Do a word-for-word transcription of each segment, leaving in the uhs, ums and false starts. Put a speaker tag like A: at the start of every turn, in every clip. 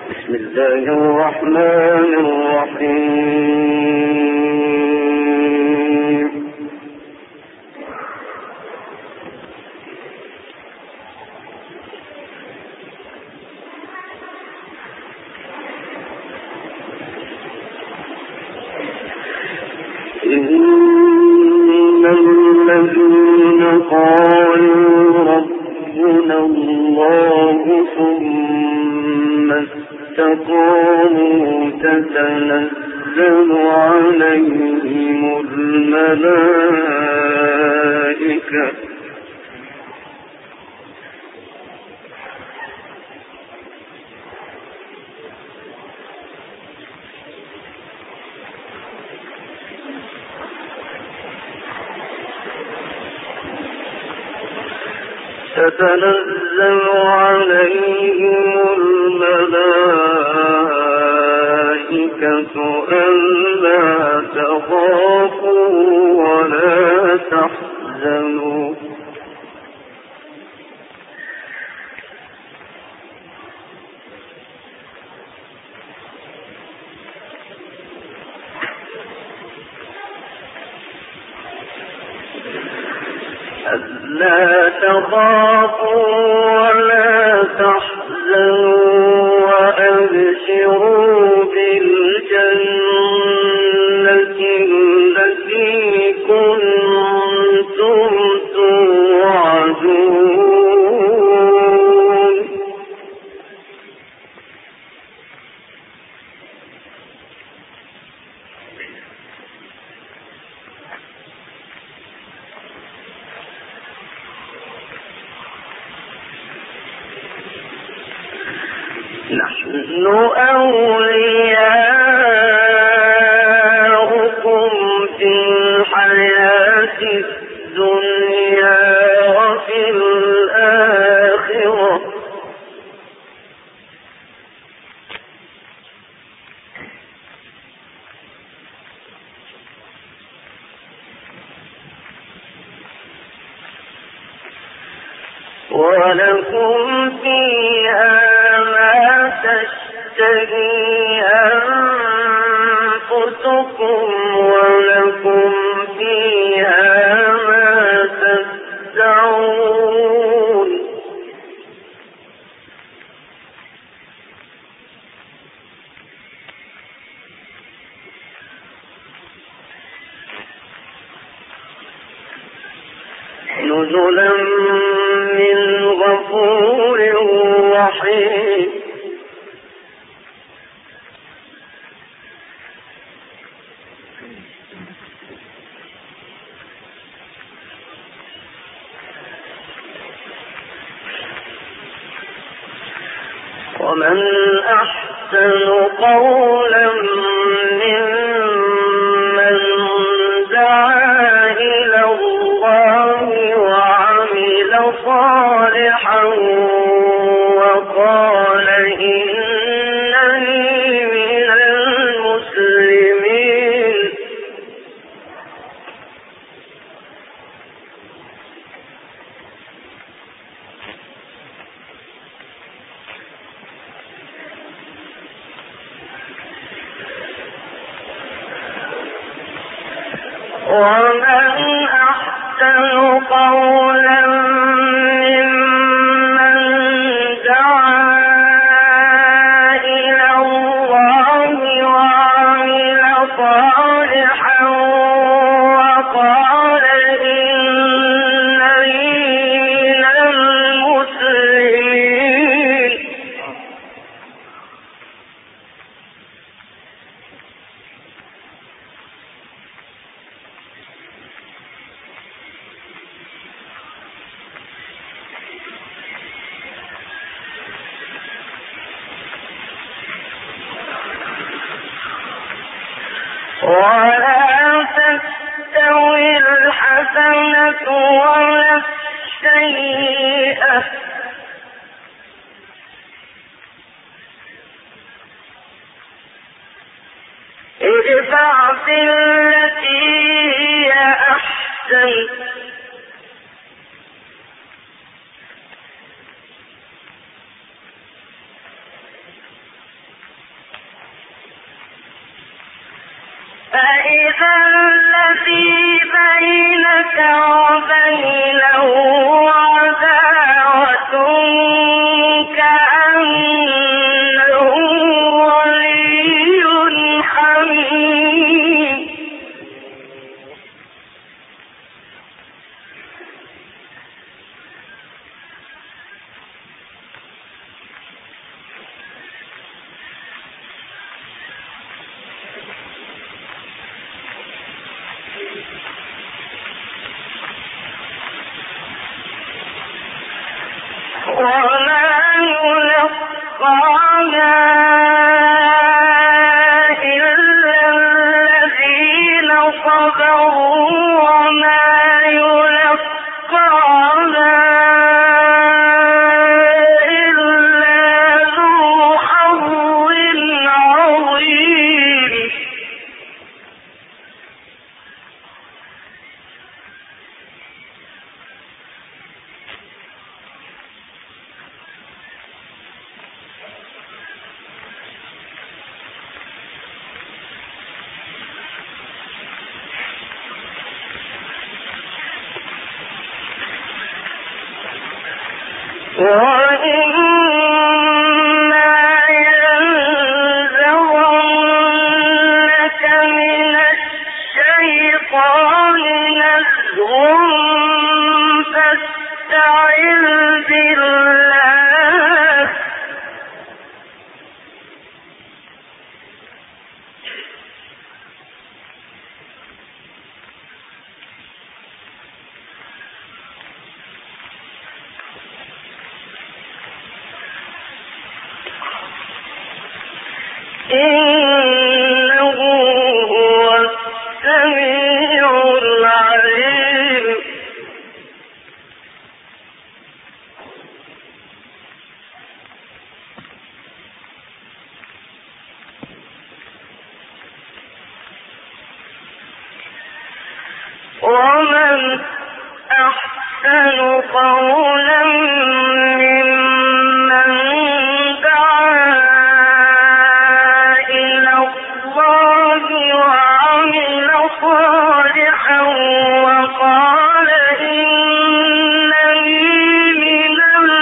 A: بسم الله الرحمن الرحيم. إن الذين قالوا ربنا الله ثم استقاموا تتنزل عليهم الملائكة تتنزل عليهم الملائكة ألا تخافوا ولا تحزنوا ألا تخافوا ولا تحزنوا وأبشروا بالجنة التي كنتم توعدون نحن أولياؤكم في الحياة الدنيا وفي الآخرة ولكم فيها تشتهي أنفسكم ولكم فيها ما تدعون نزلا من غفور رحيم. ومن أحسن قولا ممن دعا إلى الله وعمل صالحا وقال إنني من المسلمين. ومن أحسن قولا ممن دعا إلى الله وعمل صالحا وقال إنني من المسلمين. ولا تستوي الحسنة ولا السيئة ادفع بالتي هي أحسن فإذا الذي بينك وبينه عداوة كأنه ولي حميم وما يلقاها إلا الذين صبروا وما يلقاها إلا ذو حظ عظيم وإما ينزغنك من الشيطان نزغ فاستعذ بالله إنه هو السميع العليم ومن أحسن قولا ممن دعا إلى الله وعمل صالحا وقال إنني من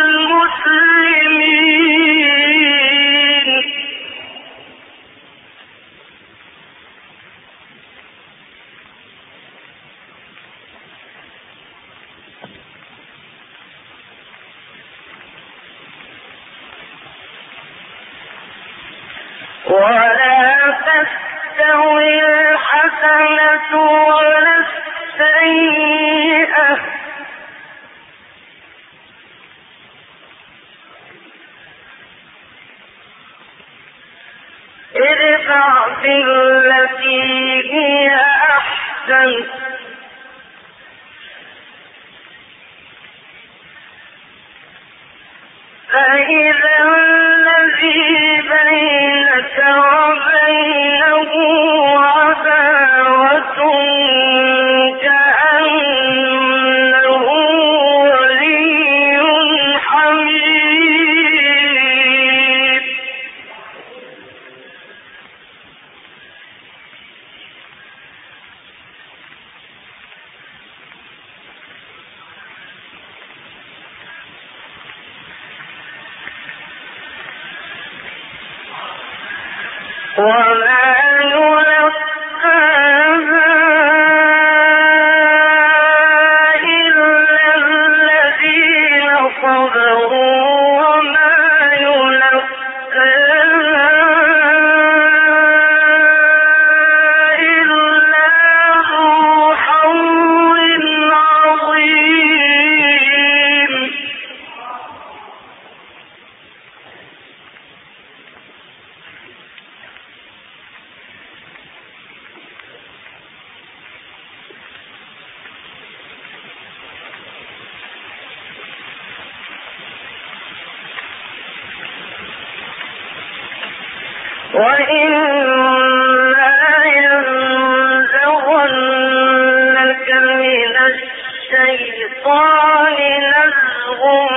A: المسلمين ولا تستوي الحسنة ولا السيئة ادفع بالتي هي أحسن فإذا الذي بينك وبينه عداوة كأنه ولي حميم وما يلقاها إلا الذين صبروا وما يلقاها إلا ذو حظ عظيم وإما ينزغنك من الشيطان نزغ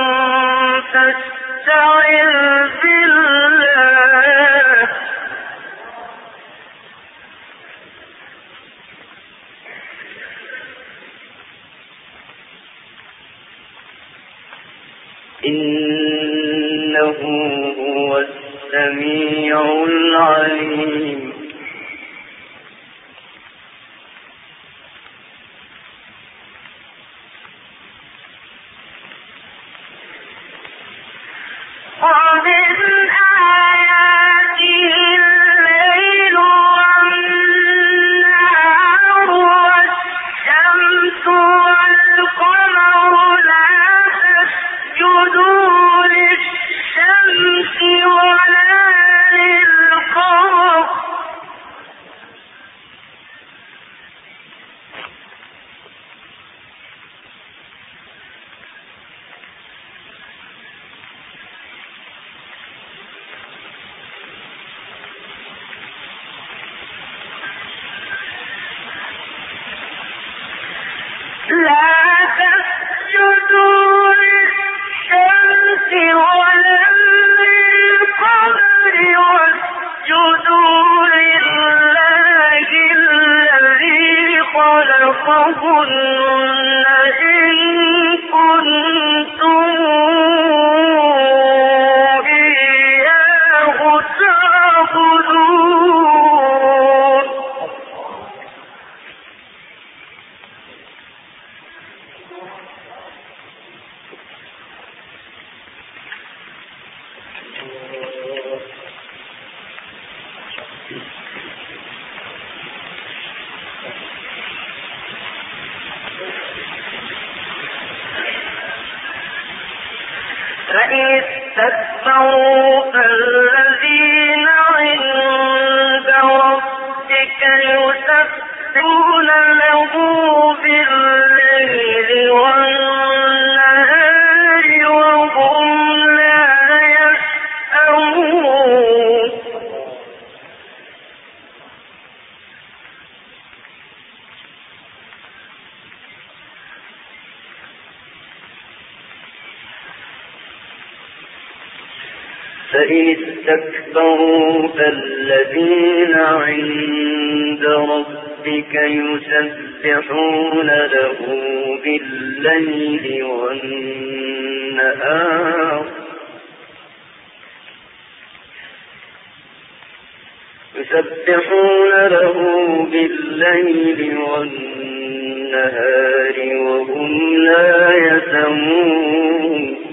A: فاستعذ بالله
B: السميع العليم. فإن استكبروا فالذين عند ربك يسبحون له بالليل والنهار وهم لا يسأمون. فإن استكبروا فالذين عند ربك يسبحون له بالليل والنهار يسبحون له بالليل والنهار وهم لا يسأمون.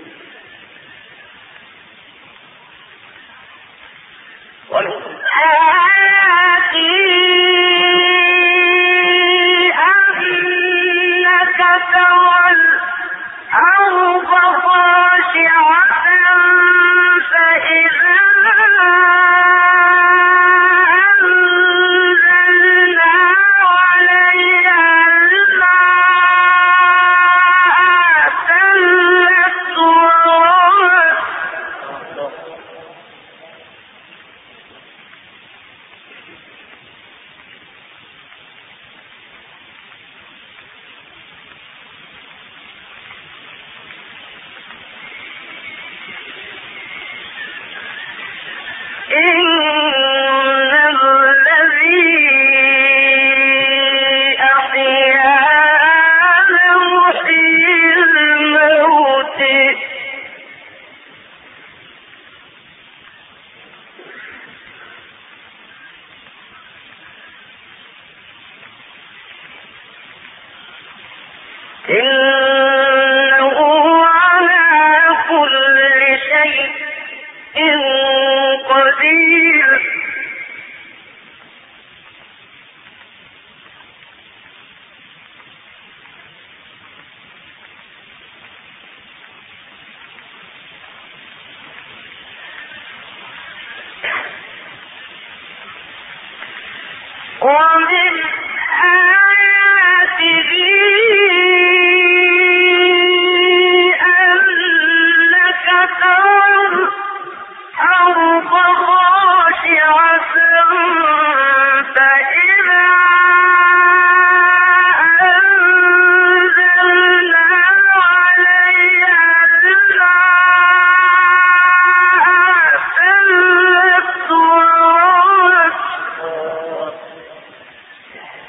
B: ومن آياته أنك ترى الأرض خاشعة فإذا أنزلنا عليها الماء اهتزت وربت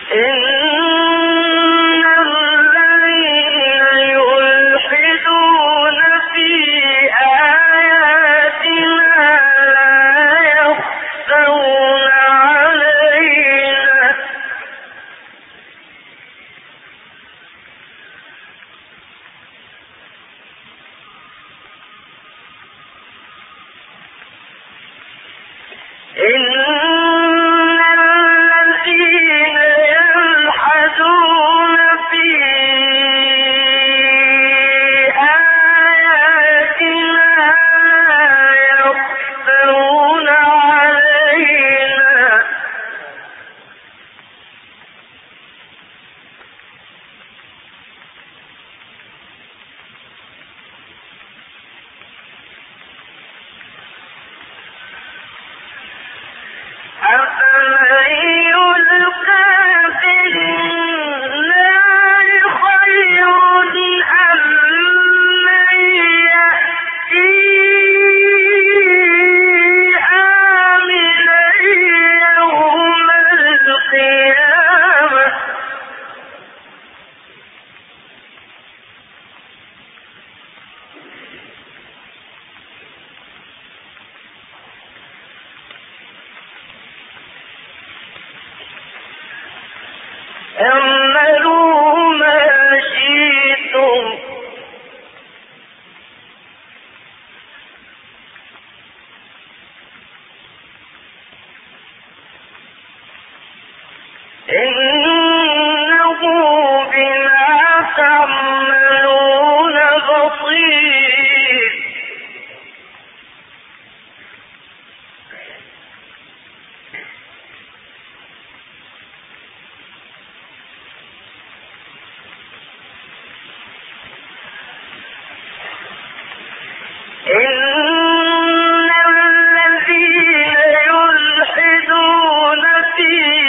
B: اعملوا ما شئتم إنه بما تعملون بصير. إن الذين يلحدون في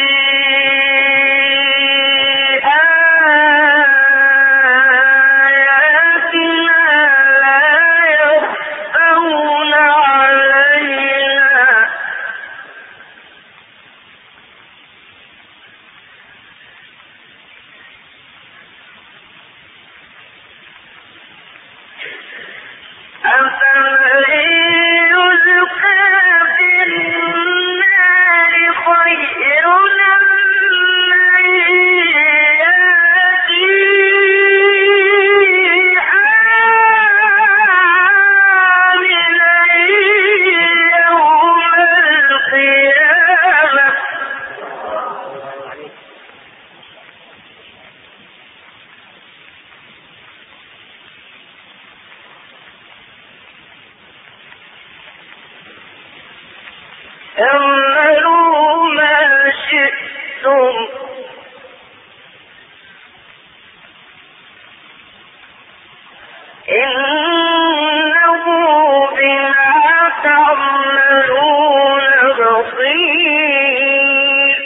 B: اعملوا ما شئتم إنه بما تعملون بصير.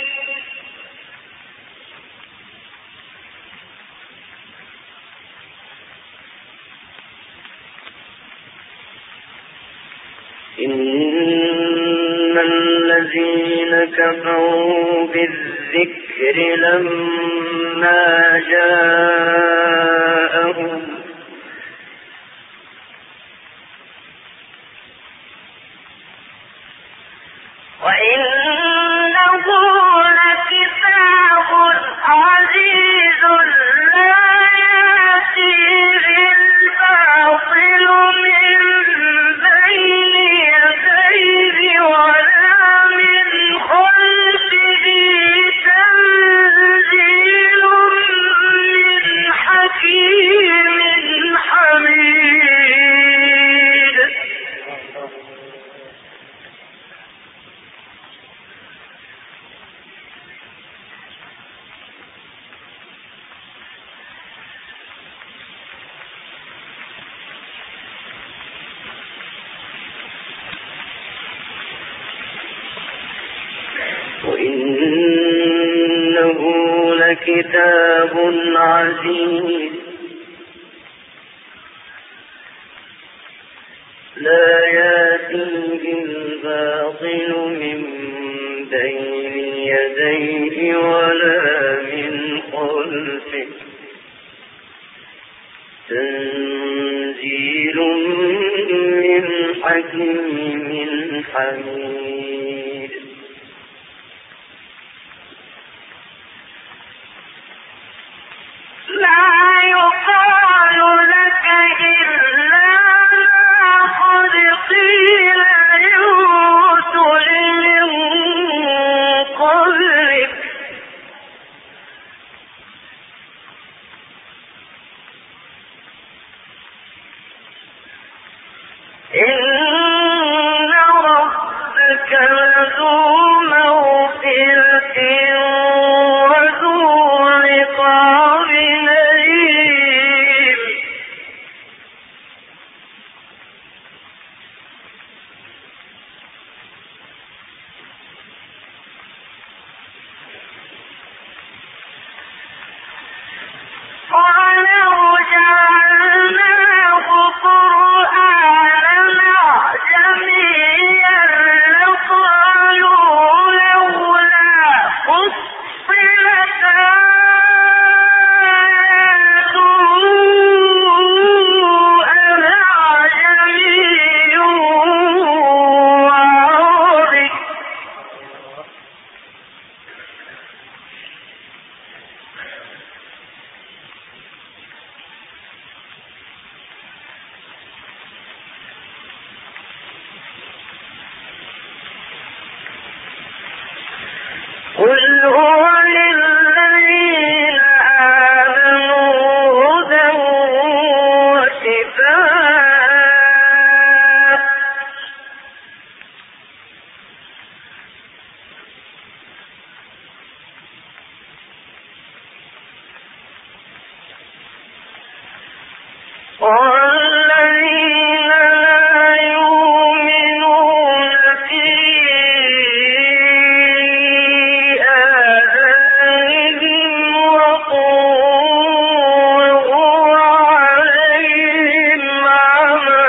B: إن الذين كفروا بالذكر لما جاءهم وإنه لكتاب عزيز لا يأتيه الباطل من بين يديه ولا من خلفه تنزيل من حكيم حميد. وإنه لكتاب عزيز لا يأتيه الباطل من بين يديه ولا من ربك تنزيل من حكيم حميد.
A: لا يقال لك إلا ما قد قيل للرسل من قبلك إن ربك لذو مغفرة وذو عقاب أليم. ولو جعلناه قرآنا أعجميا لقالوا لولا فصلت آياته أعجمي وعربي. قل هو للذين آمنوا هدى وشفاء والذين لا يؤمنون في آذانهم وقر وهو عليهم عمى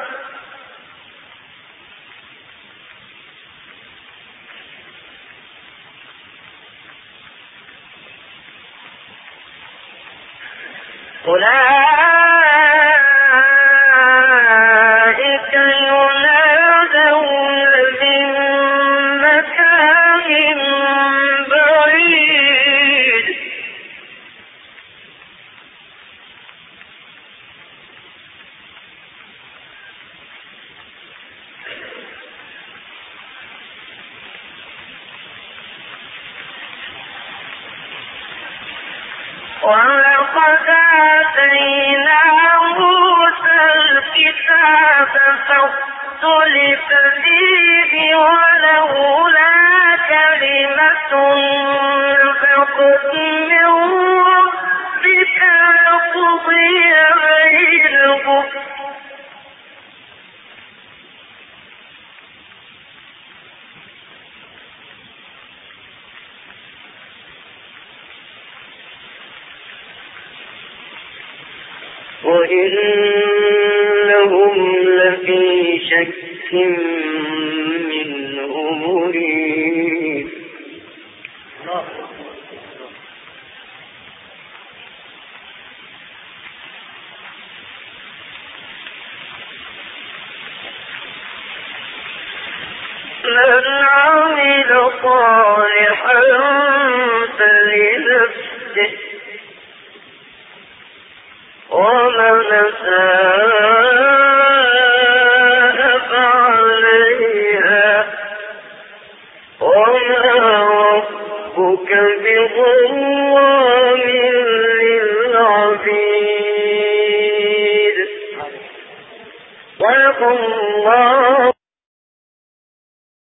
A: أولئك ينادون من مكان بعيد ولقد آتينا موسى الكتاب فاختلف فيه ولولا كلمة سبقت من ربك لقضي بينهم
B: وإنهم لفي شك منه مريب.
A: من عمل صالحا فلنفسه ومن أساء فعليها وما ربك بظلام للعبيد. صدق الله.